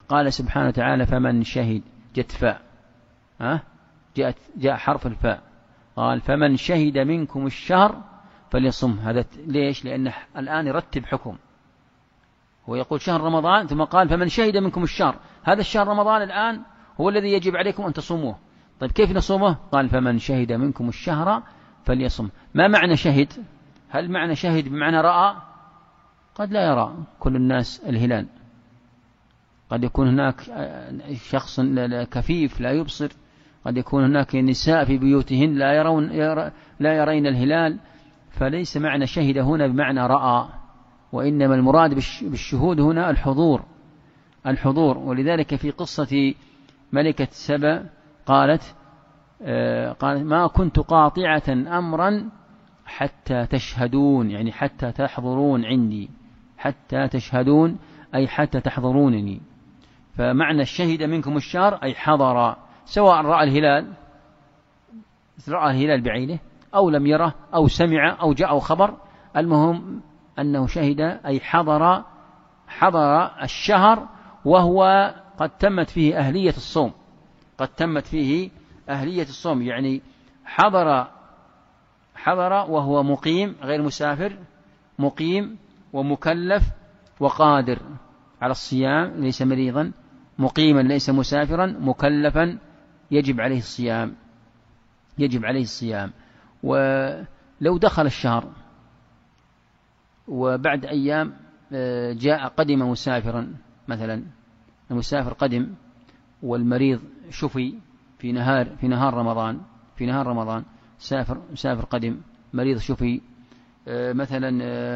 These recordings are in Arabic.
قال سبحانه وتعالى فمن شهد، جت فاء، جاء حرف الفاء، قال فمن شهد منكم الشهر فليصم. هذا ليش؟ لأنه الآن يرتب حكم، هو يقول شهر رمضان ثم قال فمن شهد منكم الشهر، هذا الشهر رمضان الآن هو الذي يجب عليكم أن تصوموه. طيب كيف نصومه؟ قال فمن شهد منكم الشهر فليصم. ما معنى شهد؟ هل معنى شهد بمعنى رأى؟ قد لا يرى كل الناس الهلال، قد يكون هناك شخص كفيف لا يبصر، قد يكون هناك نساء في بيوتهن لا يرين الهلال، فليس معنى شهد هنا بمعنى رأى، وإنما المراد بالشهود هنا الحضور. ولذلك في قصة ملكة سبأ قالت ما كنت قاطعة أمرا حتى تشهدون، يعني حتى تحضرون عندي، حتى تشهدون أي حتى تحضرونني. فمعنى الشهد منكم الشهر أي حضر، سواء رأى الهلال بعينه أو لم يره أو سمع أو جاء خبر، المهم أنه شهد أي حضر الشهر، وهو قد تمت فيه أهلية الصوم، يعني حضر وهو مقيم غير مسافر، مقيم ومكلف وقادر على الصيام، ليس مريضا، مقيما ليس مسافرا، مكلفا يجب عليه الصيام. ولو دخل الشهر وبعد أيام قدم مسافرا، مثلا المسافر قدم والمريض شفي في نهار رمضان، مسافر قدم، مريض شفي، مثلا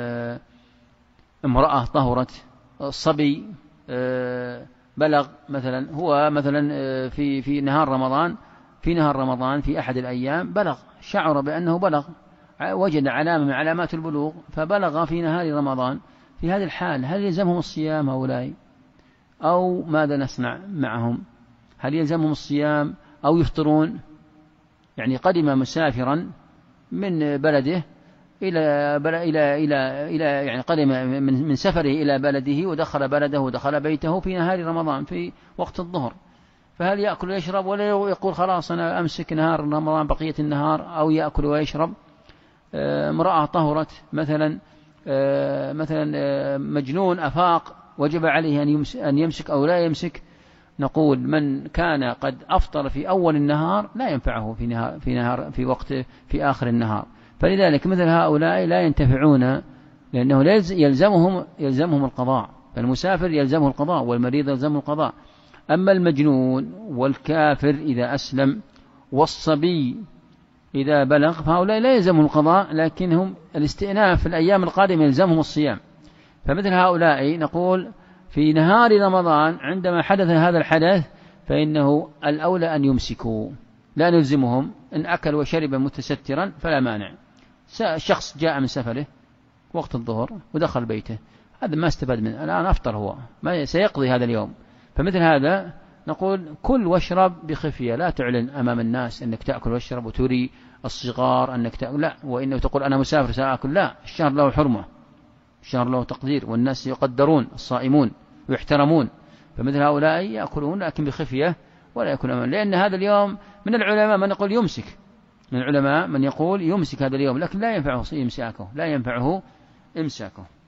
امرأة طهرت، صبي بلغ، مثلا هو مثلا في نهار رمضان في أحد الأيام بلغ، شعر بأنه بلغ، وجد علامة من علامات البلوغ فبلغ في نهار رمضان، في هذه الحال هل يلزمهم الصيام هؤلاء أو ماذا نصنع معهم؟ هل يلزمهم الصيام أو يفطرون؟ يعني قدم مسافرا من بلده إلى يعني قدم من سفره إلى بلده ودخل بلده ودخل بيته في نهار رمضان في وقت الظهر، فهل يأكل ويشرب ولا يقول خلاص أنا أمسك نهار رمضان بقية النهار، أو يأكل ويشرب؟ امرأة طهرت مثلا مجنون أفاق وجب عليه أن يمسك أو لا يمسك؟ نقول من كان قد أفطر في أول النهار لا ينفعه في وقت في آخر النهار. فلذلك مثل هؤلاء لا ينتفعون، لأنه يلزمهم القضاء، فالمسافر يلزمه القضاء والمريض يلزمه القضاء. أما المجنون والكافر إذا أسلم والصبي إذا بلغ فهؤلاء لا يلزمهم القضاء، لكنهم الاستئناف في الأيام القادمة يلزمهم الصيام. فمثل هؤلاء نقول في نهار رمضان عندما حدث هذا الحدث فإنه الأولى أن يمسكوا، لا نلزمهم، إن أكل وشرب متسترا فلا مانع. شخص جاء من سفره وقت الظهر ودخل بيته، هذا ما استفاد منه، الآن أفطر هو، ما سيقضي هذا اليوم. فمثل هذا نقول كل واشرب بخفية، لا تعلن أمام الناس أنك تأكل واشرب وتري الصغار أنك تأكل، لا، وإنه تقول أنا مسافر سأأكل، لا، الشهر له حرمة، الشهر له تقدير، والناس يقدرون الصائمون ويحترمون. فمثل هؤلاء يأكلون لكن بخفية ولا يأكل أمام، لأن هذا اليوم من العلماء من يقول يمسك، من العلماء من يقول يمسك هذا اليوم، لكن لا ينفعه إمساكه.